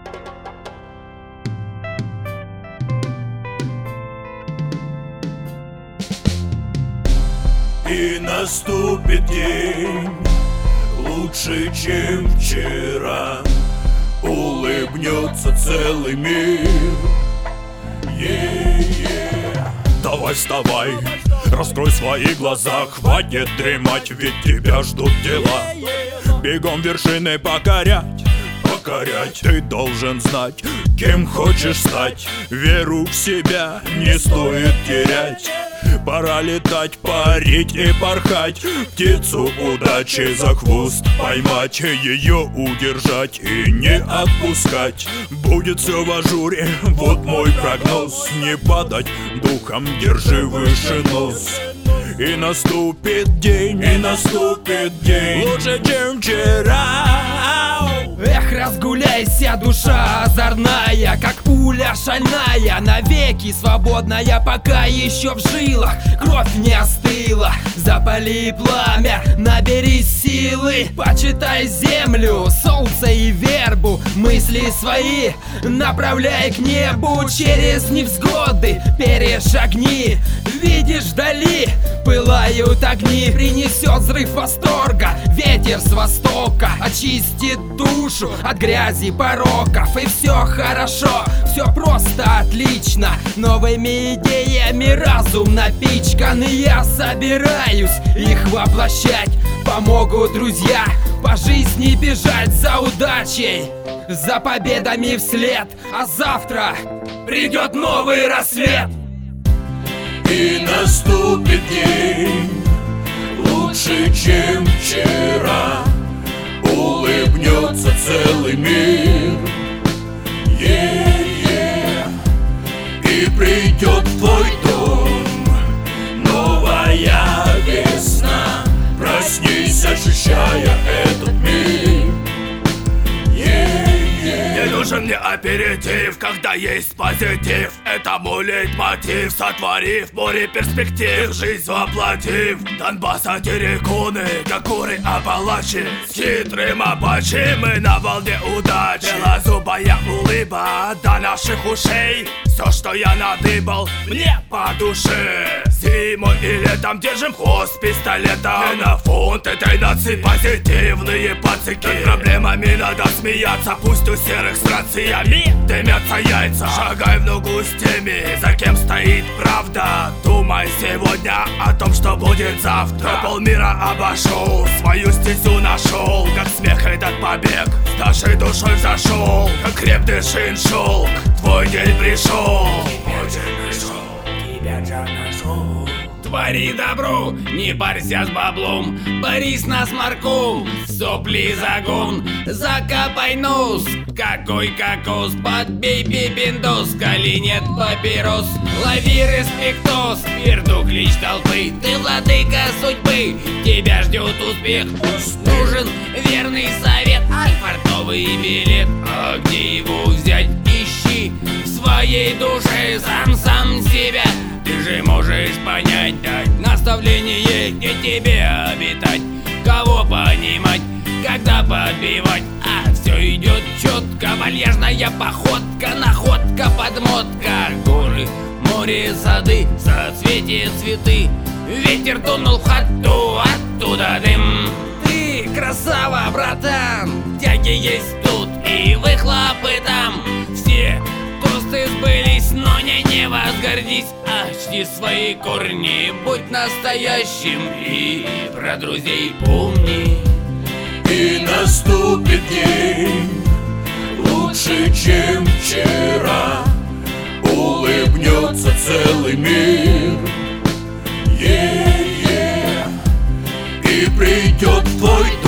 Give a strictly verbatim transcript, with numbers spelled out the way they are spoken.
И наступит день лучше, чем вчера. Улыбнется целый мир. Yeah-yeah. Давай вставай, раскрой свои глаза. Хватит дремать, ведь тебя ждут дела. Бегом вершины покорять, покорять. Ты должен знать, кем хочешь стать. Веру в себя не стоит терять. Пора летать, парить и порхать. Птицу удачи за хвост поймать, ее удержать и не отпускать. Будет все в ажуре, вот мой прогноз. Не падать духом, держи выше нос. И наступит день, и наступит день лучше, чем вчера. Эх, разгуляйся, душа озорная, как пуля шальная, навеки свободная, пока еще в жилах кровь не остыла. Запали пламя, набери силы, почитай землю, солнце и вербу. Мысли свои направляй к небу, через невзгоды перешагни. Видишь вдали, пылают огни, принесет взрыв восторга ветер с востока, очистит душу от грязи пороков. И все хорошо, все просто отлично, новыми идеями разум напичкан. И я собираюсь их воплощать, помогут друзья по жизни бежать за удачей, за победами вслед. А завтра придет новый рассвет. И наступит день лучше, чем вчера. Улыбнется целый мир. Yeah-yeah. И придет в твой дом новая весна. Проснись, ощущая этот мир. Yeah-yeah. Не нужен мне аперитив, когда есть позитив. Это мой лейтмотив, сотворив море перспектив. Жизнь воплотив, Донбасса терриконы, Кокуры, Апалачи. С хитрым апачи мы на волне удачи. Белозубая улыба до наших ушей. Все, что я надыбал, мне по душе. Зимой и летом держим хвост пистолетом. И на фонд этой нации позитивные пацики. Над проблемами надо смеяться, пусть у серых с рациями дымятся яйца. Шагай в ногу с теми, за кем стоит правда. Думай сегодня о том, что будет завтра. Полмира обошел, свою стезю нашел. Как смех этот побег, с нашей душой взошел. Как крепкий шин шелк, твой день пришел. Твой день пришел, тебя же нашел. Твори добро, не парься с баблом, борись на сморком, сопли загон, закопай нос. Какой кокос, подбей пипиндос, коли нет папирос. Лови респектос, перду клич толпы, ты владыка судьбы, тебя ждет успех. Нужен верный совет, фартовый билет. А где его взять, ищи в своей душе, сам-сам себя. Ты же можешь понять, дать наставление, где тебе обитать, кого понимать, когда подбивать. А все идет четко, вальяжная походка, находка, подмотка. Горы, море, сады, соцветия, цветы. Ветер тонул в хату, оттуда дым. Ты красава, братан, тяги есть тут и выхлопы там. Все тосты сбылись, но не, не возгордись. Очти свои корни, будь настоящим и про друзей помни. И наступит день лучше, чем вчера. Улыбнется целый мир. Yeah-yeah. И придет твой